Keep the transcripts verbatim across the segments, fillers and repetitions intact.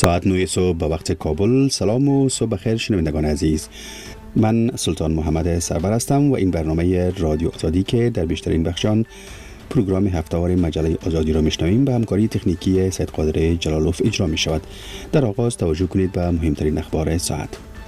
ساعت نه صبح به وقت کابل. سلام و صبح بخیر شنوندگان عزیز. من سلطان محمد سرور هستم و این برنامه رادیو آزادی که در بیشترین بخشان پروگرام هفته‌وار مجله آزادی را میشنویم به همکاری تکنیکی سید قادر جلالوف اجرا می شود. در آغاز توجه کنید به مهمترین اخبار ساعت.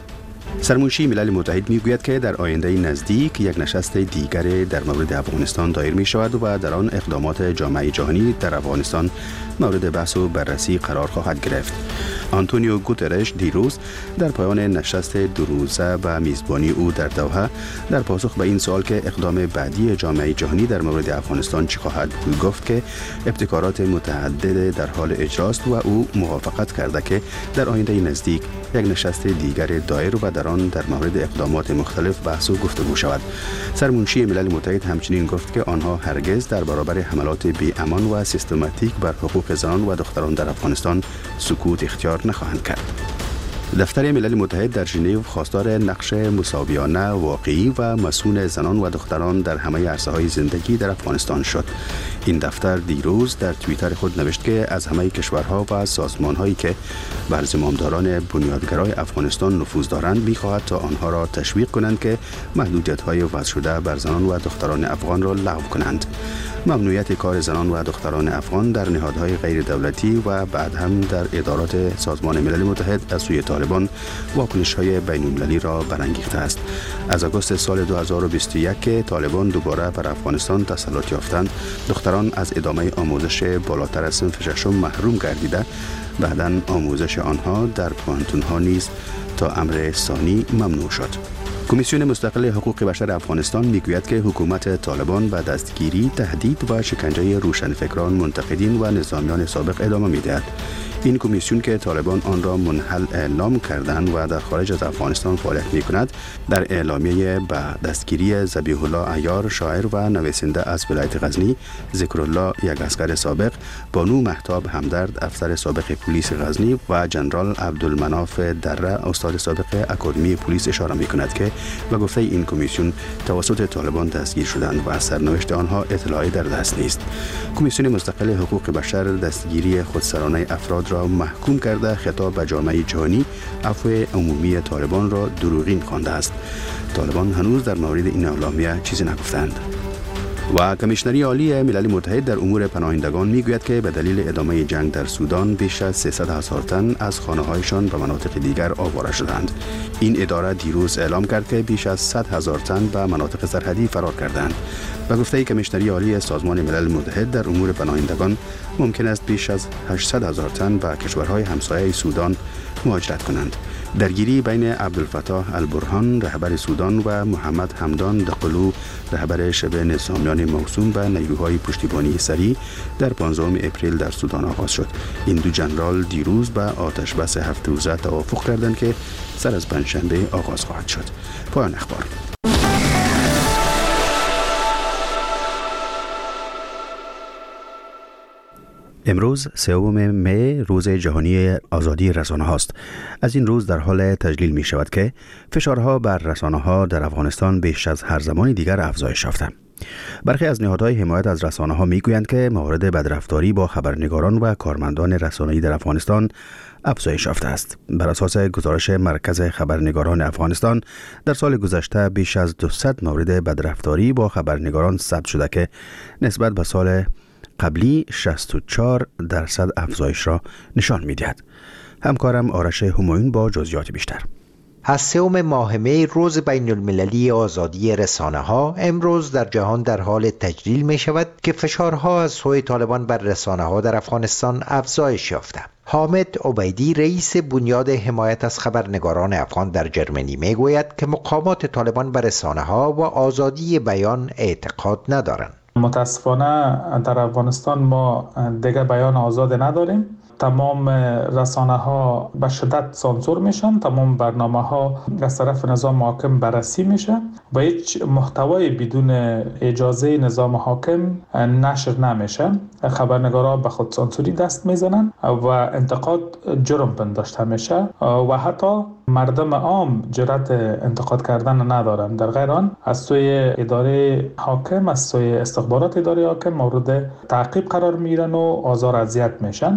سرمنشی ملل متحد میگوید که در آینده نزدیک یک نشست دیگر در مورد افغانستان دایر می شود و در آن اقدامات جامعه جهانی در افغانستان مورد بحث و بررسی قرار خواهد گرفت. آنتونیو گوترش دیروز در پایان نشست دو روزه به میزبانی او در دوحه در پاسخ به این سوال که اقدام بعدی جامعه جهانی در مورد افغانستان چی خواهد بود گفت که ابتکارات متعدد در حال اجراست و او موافقت کرده که در آینده نزدیک یک نشست دیگر دایر و در آن در مورد اقدامات مختلف بحث و گفتگو شود. سرمنشی ملل متحد همچنین گفت که آنها هرگز در برابر حملات بی امان و سیستماتیک بر حقوق زنان و دختران در افغانستان سکوت اختیار نخواهند کرد. دفتر ملل متحد در ژنو خواستار نقش مساویانه، واقعی و مسئول زنان و دختران در همه عرصه‌های زندگی در افغانستان شد. این دفتر دیروز در توییتر خود نوشت که از همه کشورها و سازمان‌هایی که بر زمامداران بنیادگرای افغانستان نفوذ دارند می‌خواهد تا آنها را تشویق کنند که محدودیت‌های وضع شده بر زنان و دختران افغان را لغو کنند. ممنوعیت کار زنان و دختران افغان در نهادهای غیر دولتی و بعد هم در ادارات سازمان ملل متحد از سوی طالبان واکنش‌های بین‌المللی را برانگیخته است. از آگوست سال دو هزار و بیست و یک که طالبان دوباره بر افغانستان تسلط یافتند، دختران از ادامه آموزش بالاتر از صنف ششم محروم گردیده، بعداً آموزش آنها در پوهنتون‌ها نیز تا امر ثانی ممنوع شد. کمیسیون مستقل حقوق بشر افغانستان میگوید که حکومت طالبان به دستگیری، تهدید و شکنجه روشنفکران، منتقدین و نظامیان سابق ادامه میدهد. این کمیسیون که طالبان آن را منحل اعلام کردند و در خارج از افغانستان فعالیت می‌کند، در اعلامیه به دستگیری ذبیح الله عیار، شاعر و نویسنده از ولایت غزنی، ذکرالله یک عسکر سابق، بانو مهتاب همدرد افسر سابق پلیس غزنی و جنرال عبدالمناف دره استاد سابق اکادمی پلیس اشاره می‌کند که به گفته این کمیسیون توسط طالبان دستگیر شدند و از سرنوشت آنها اطلاعی در دست نیست. کمیسیون مستقل حقوق بشر دستگیری خودسرانه افراد را محکوم کرده خطاب به جامعه جهانی عفو عمومی طالبان را دروغین خوانده است. طالبان هنوز در مورد این اعلامیه چیزی نگفتند. و کمیشنری عالی ملل متحد در امور پناهندگان میگوید که به دلیل ادامه جنگ در سودان بیش از سیصد هزار تن از خانه‌هایشان به مناطق دیگر آواره شدند. این اداره دیروز اعلام کرد که بیش از صد هزار تن به مناطق سرحدی فرار کردند. به گفته کمیشنری عالی سازمان ملل متحد در امور پناهندگان، ممکن است بیش از هشتصد هزار تن به کشورهای همسایه سودان مهاجرت کنند. درگیری بین عبدالفتاح البرهان رهبر سودان و محمد حمدان دقلو رهبر شبه نظامیان موسوم به نیروهای پشتیبانی سریع در پانزدهم اپریل در سودان آغاز شد. این دو جنرال دیروز به آتش بس هفت روزه توافق کردند که سر از پنجشنبه آغاز خواهد شد. پایان اخبار. امروز سوم می روز جهانی آزادی رسانه هاست. از این روز در حال تجلیل می شود که فشارها بر رسانه ها در افغانستان بیش از هر زمان دیگر افزایش یافته. برخی از نهادهای حمایت از رسانه ها می گویند که مورد بدرفتاری با خبرنگاران و کارمندان رسانه‌ای در افغانستان افزایش یافته است. بر اساس گزارش مرکز خبرنگاران افغانستان، در سال گذشته بیش از دویست مورد بدرفتاری با خبرنگاران ثبت شده که نسبت به سال قبلی شصت و چهار درصد افزایش را نشان می‌دهد. همکارم آرش همایون با جزئیات بیشتر. از سوم ماه می روز بین المللی آزادی رسانه ها امروز در جهان در حال تجلیل می شود که فشارها از سوی طالبان بر رسانه ها در افغانستان افزایش یافته. حامد عبیدی رئیس بنیاد حمایت از خبرنگاران افغان در جرمنی می گوید که مقامات طالبان بر رسانه ها و آزادی بیان اعتقاد ندارند. متاسفانه در افغانستان ما دیگه بیان آزاد نداریم. تمام رسانه ها به شدت سانسور میشن، تمام برنامه ها از طرف نظام حاکم بررسی میشه و هیچ محتوای بدون اجازه نظام حاکم نشر نمیشه. خبرنگارا به خود سانسوری دست میزنن و انتقاد جرم پنداشته میشه و حتی مردم عام جرأت انتقاد کردن ندارن. در غیر آن از سوی اداره حاکم، از سوی استخبارات اداره حاکم مورد تعقیب قرار میگیرن و آزار اذیت میشن.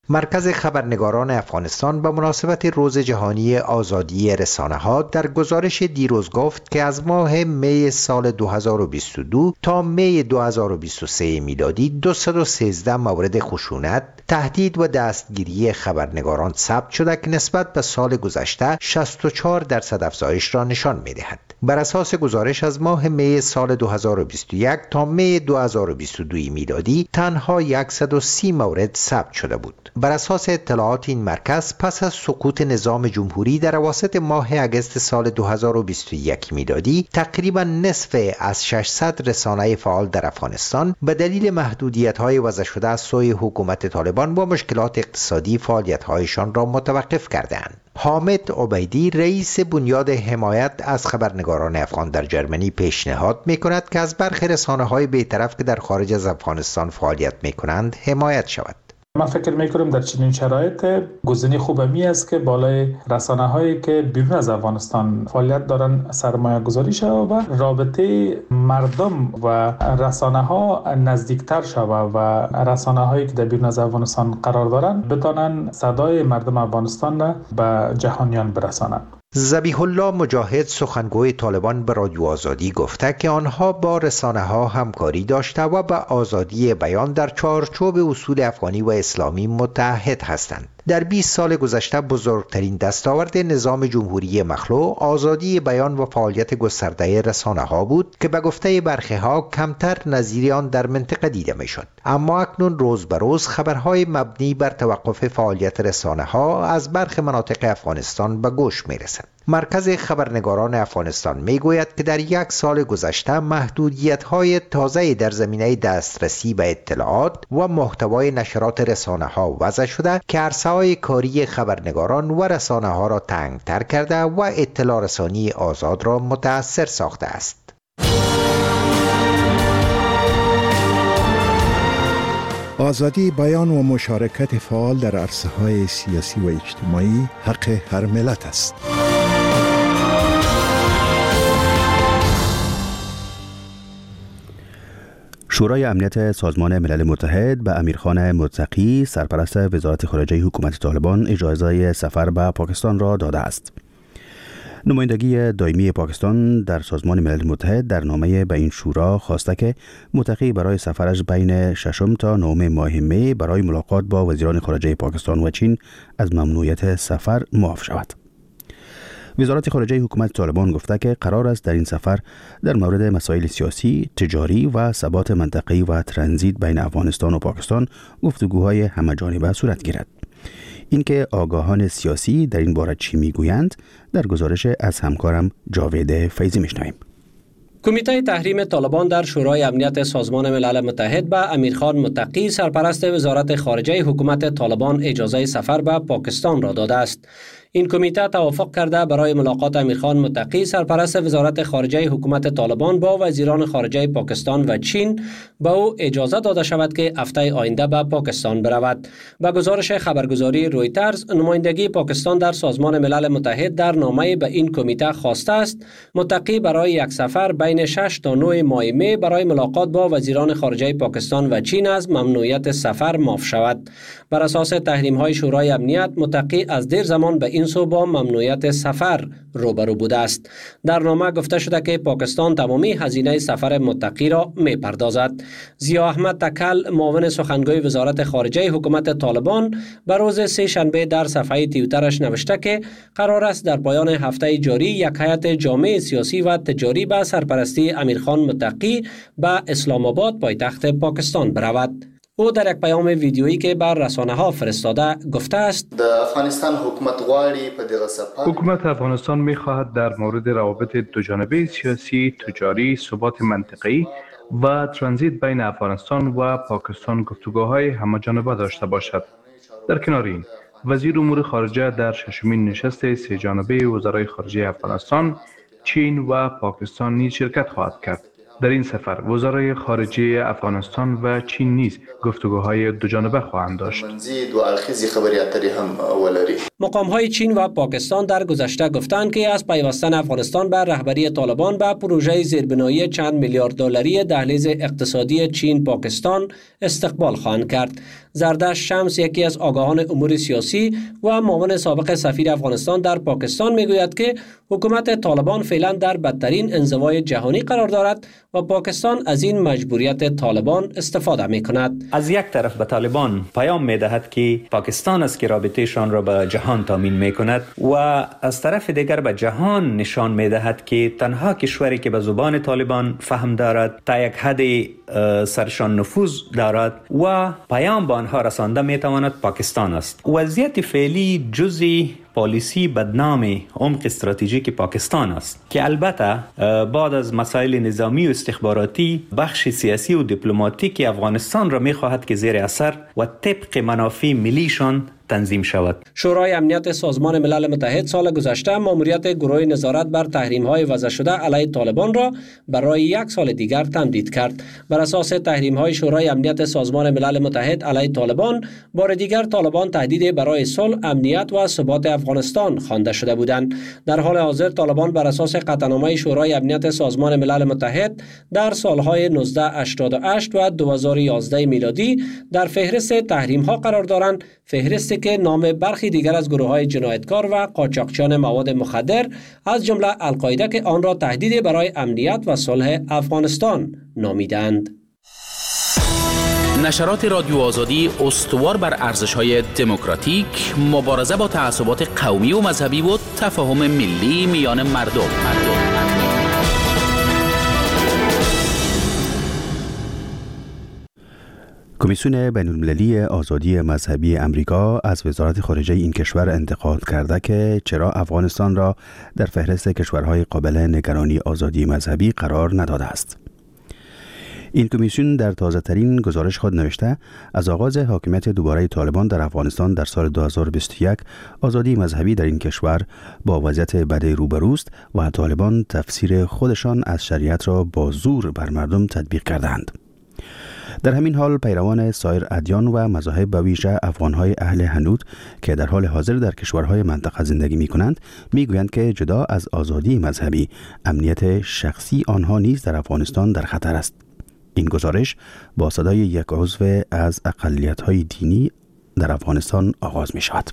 مرکز خبرنگاران افغانستان به مناسبت روز جهانی آزادی رسانه‌ها در گزارش دیروز گفت که از ماه می سال دو هزار و بیست و دو تا می دو هزار و بیست و سه میلادی دویست و سیزده مورد خشونت، تهدید و دستگیری خبرنگاران ثبت شده که نسبت به سال گذشته شصت و چهار درصد افزایش را نشان می‌دهد. بر اساس گزارش از ماه می سال دو هزار و بیست و یک تا می دو هزار و بیست و دو میلادی تنها صد و سی مورد ثبت شده بود. بر اساس اطلاعات این مرکز پس از سقوط نظام جمهوری در اواسط ماه اگست سال دو هزار و بیست و یک میلادی تقریبا نصف از ششصد رسانه فعال در افغانستان به دلیل محدودیت‌های وضع شده از سوی حکومت طالبان با مشکلات اقتصادی فعالیت‌هایشان را متوقف کردند. حامد عبیدی رئیس بنیاد حمایت از خبرنگاران افغان در جرمنی پیشنهاد می‌کند که از برخی رسانه‌های بی‌طرف که در خارج از افغانستان فعالیت می‌کنند حمایت شود. من فکر میکنم در چنین شرایط گزینه خوب می است که بالای رسانه هایی که بیرون از افغانستان فعالیت دارن سرمایه گذاری شود و رابطه مردم و رسانه ها نزدیکتر شود و رسانه هایی که در بیرون از افغانستان قرار دارن بتانن صدای مردم افغانستان را به جهانیان برسانند. ذبیح الله مجاهد سخنگوی طالبان به رادیو آزادی گفته که آنها با رسانه ها همکاری داشته و به آزادی بیان در چارچوب اصول افغانی و اسلامی متعهد هستند. در بیست سال گذشته بزرگترین دستاورد نظام جمهوری مخلوع آزادی بیان و فعالیت گسترده رسانه ها بود که به گفته برخی ها کمتر نظیر آن در منطقه دیده می شد. اما اکنون روز به روز خبرهای مبنی بر توقف فعالیت رسانه ها از برخی مناطق افغانستان به گوش می رسد. مرکز خبرنگاران افغانستان می گوید که در یک سال گذشته محدودیت‌های تازه در زمینه دسترسی به اطلاعات و محتوای نشرات رسانه ها وضع شده که عرصه‌های کاری خبرنگاران و رسانه ها را تنگ‌تر کرده و اطلاع رسانی آزاد را متأثر ساخته است. آزادی بیان و مشارکت فعال در عرصه‌های سیاسی و اجتماعی حق هر ملت است. شورای امنیت سازمان ملل متحد به امیرخان متقی سرپرست وزارت خارجه حکومت طالبان اجازه سفر به پاکستان را داده است. نمایندگی دائمی پاکستان در سازمان ملل متحد در نامه به این شورا خواسته که متقی برای سفرش بین ششم تا نهم ماه می برای ملاقات با وزیران خارجه پاکستان و چین از ممنوعیت سفر معاف شود. وزارت خارجه حکومت طالبان گفته که قرار است در این سفر در مورد مسائل سیاسی، تجاری و ثبات منطقه‌ای و ترانزیت بین افغانستان و پاکستان گفتگوهای همه‌جانبه صورت گیرد. اینکه آگاهان سیاسی در این باره چی میگویند در گزارش از همکارم جاوید فیضی میشنویم. کمیته تحریم طالبان در شورای امنیت سازمان ملل متحد به امیرخان متقی سرپرست وزارت خارجه حکومت طالبان اجازه سفر به پاکستان را داده است. این کمیته توافق کرده برای ملاقات امیرخان متقی سرپرست وزارت خارجه حکومت طالبان با وزیران خارجه پاکستان و چین به او اجازه داده شود که هفته آینده به پاکستان برود. به گزارش خبرگزاری رویترز، نمایندگی پاکستان در سازمان ملل متحد در نامه به این کمیته خواسته است متقی برای یک سفر بین شش تا نه ماه می برای ملاقات با وزیران خارجه پاکستان و چین از ممنوعیت سفر معاف شود. بر اساس تحریم های شورای امنیت، متقی از دیر زمان به این سو با ممنوعیت سفر روبرو بوده است. در نامه گفته شده که پاکستان تمامی هزینه سفر متقی را می پردازد. ضیا احمد تکل، معاون سخنگوی وزارت خارجه حکومت طالبان، به روز سه شنبه در صفحه توییترش نوشته که قرار است در پایان هفته جاری یک هیئت جامع سیاسی و تجاری به سرپرستی امیرخان متقی به اسلام آباد پایتخت پاکستان برود. او در یک پیام ویدیویی که بر رسانه ها فرستاده گفته است: د افغانستان حکومت غواړي په دغه سفر حکومت افغانستان می‌خواهد در مورد روابط دوجانبه سیاسی، تجاری، ثبات منطقه‌ای و ترانزیت بین افغانستان و پاکستان گفتگوهای همه‌جانبه داشته باشد. در کنار این، وزیر امور خارجه در ششمین نشست سه جانبه وزرای خارجه افغانستان، چین و پاکستان نیز شرکت خواهد کرد. در این سفر وزرای خارجه افغانستان و چین نیز گفتگوهای دوجانبه خواهند داشت. مقام‌های چین و پاکستان در گذشته گفتند که از پیوستن افغانستان به رهبری طالبان به پروژه زیربنایی چند میلیارد دلاری دهلیز اقتصادی چین پاکستان استقبال خواهند کرد. زردشت شمس، یکی از آگاهان امور سیاسی و معاون سابق سفیر افغانستان در پاکستان، میگوید که حکومت طالبان فعلا در بدترین انزوای جهانی قرار دارد و پاکستان از این مجبوریت طالبان استفاده می کند. از یک طرف به طالبان پیام می دهد که پاکستان است که رابطهشان را به جهان تامین می کند و از طرف دیگر به جهان نشان می دهد که تنها کشوری که به زبان طالبان فهم دارد، تا یک حد سرشان نفوذ دارد و پیام به آنها رسانده می تواند پاکستان است. وضعیت فعلی جزئی پالیسی بدنام عمق استراتژیک پاکستان است که البته بعد از مسائل نظامی و استخباراتی بخش سیاسی و دیپلماتیک افغانستان را می خواهد که زیر اثر و طبق منافع ملیشان تنظیم شود. شورای امنیت سازمان ملل متحد سال گذشته ماموریت گروه نظارت بر تحریم‌های وضع شده علیه طالبان را برای یک سال دیگر تمدید کرد. بر اساس تحریم‌های شورای امنیت سازمان ملل متحد علیه طالبان، بار دیگر طالبان تهدید برای صلح، امنیت و ثبات افغانستان خوانده شده بودند. در حال حاضر طالبان بر اساس قطعنامه شورای امنیت سازمان ملل متحد در سالهای نوزده هشتاد و هشت و دو هزار و یازده میلادی در فهرست تحریم‌ها قرار دارند، فهرستی که نام برخی دیگر از گروه‌های جنایتکار و قاچاقچیان مواد مخدر از جمله القاعده که آن را تهدید برای امنیت و صلح افغانستان نامیدند. نشرات رادیو آزادی استوار بر ارزش‌های دموکراتیک، مبارزه با تعصبات قومی و مذهبی و تفاهم ملی میان مردم. مردم. کمیسیون بین‌المللی آزادی مذهبی امریکا از وزارت خارجه این کشور انتقاد کرده که چرا افغانستان را در فهرست کشورهای قابل نگرانی آزادی مذهبی قرار نداده است. این کمیسیون در تازه ترین گزارش خود نوشته از آغاز حاکمیت دوباره طالبان در افغانستان در سال دو هزار و بیست و یک آزادی مذهبی در این کشور با وضعیت بد روبروست و طالبان تفسیر خودشان از شریعت را با زور بر مردم تطبیق کردند. در همین حال پیروان سایر ادیان و مذاهب به ویژه افغانهای اهل حنوت که در حال حاضر در کشورهای منطقه زندگی می کنند می گویند که جدا از آزادی مذهبی، امنیت شخصی آنها نیز در افغانستان در خطر است. این گزارش با صدای یک عضو از اقلیت‌های دینی در افغانستان آغاز می شود.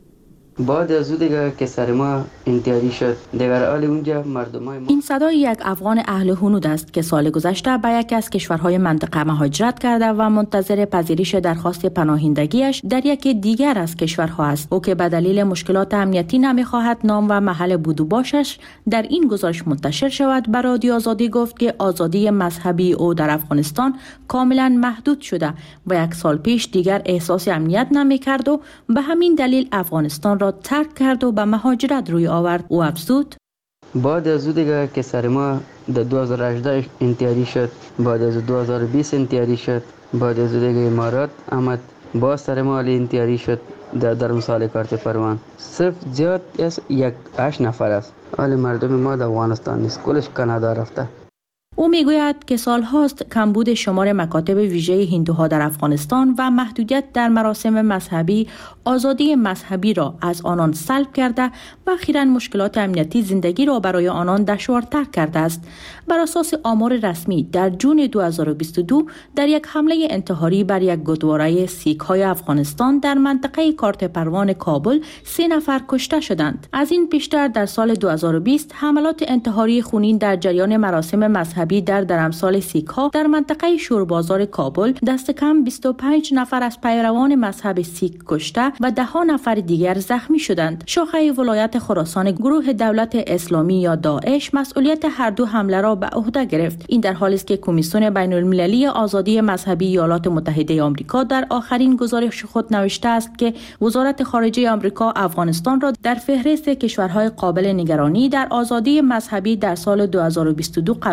بعد از او دیگه که سر ما انتحاری شد، دیگر حال اونجا مردمای ما. این صدای یک افغان اهل حنود است که سال گذشته به یکی از کشورهای منطقه مهاجرت کرده و منتظر پذیرش درخواست پناهندگیش در یکی دیگر از کشورها است. او که به دلیل مشکلات امنیتی نمیخواهد نام و محل بود و باشش در این گزارش منتشر شود، به رادیو آزادی گفت که آزادی مذهبی او در افغانستان کاملا محدود شده و یک سال پیش دیگر احساس امنیت نمیکرد و به همین دلیل افغانستان را ترک کرد و به مهاجرت روی آورد. او افزود: بعد از او دیگه که سر ما در دو هزار و هجده انتحاری شد، بعد از دو هزار و بیست انتحاری شد، بعد از او دیگه امارات آمد، باز سر ما انتحاری شد در درمسال کارت پروان. صرف زیاد از یک هشت نفر است. حال مردم ما در افغانستان نیست، کلش کانادا رفته. او میگوید که سالهاست کمبود شمار مکاتب ویژه هندوها در افغانستان و محدودیت در مراسم مذهبی آزادی مذهبی را از آنان سلب کرده و اخیراً مشکلات امنیتی زندگی را برای آنان دشوارتر کرده است. بر اساس آمار رسمی در جون دو هزار و بیست و دو در یک حمله انتحاری بر یک گردواره سیک‌های افغانستان در منطقه کارت پروان کابل سه نفر کشته شدند. از این پیشتر در سال دو هزار و بیست حملات انتحاری خونین در جریان مراسم مذهبی در درمسال سیک‌ها در منطقه شوربازار کابل دست کم بیست و پنج نفر از پیروان مذهب سیک کشته و ده ها نفر دیگر زخمی شدند. شاخه ولایت خراسان گروه دولت اسلامی یا داعش مسئولیت هر دو حمله را به عهده گرفت. این در حالی است که کمیسیون بین‌المللی آزادی مذهبی ایالات متحده آمریکا در آخرین گزارش خود نوشته است که وزارت خارجه آمریکا افغانستان را در فهرست کشورهای قابل نگرانی در آزادی مذهبی در سال دو هزار و بیست و دو قرار نداد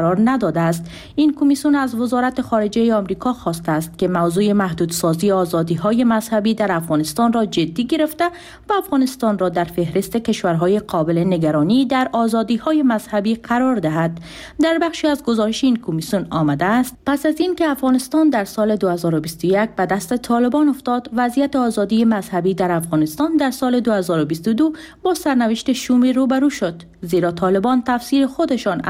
داده است. این کمیسیون از وزارت خارجه آمریکا خواسته است که موضوع محدودسازی آزادی‌های مذهبی در افغانستان را جدی گرفته و افغانستان را در فهرست کشورهای قابل نگرانی در آزادی‌های مذهبی قرار دهد. در بخشی از گزارش این کمیسیون آمده است پس از اینکه افغانستان در سال دو هزار و بیست و یک به دست طالبان افتاد، وضعیت آزادی مذهبی در افغانستان در سال دو هزار و بیست و دو با سرنوشت شومی روبرو شد، زیرا طالبان تفسیر خودشان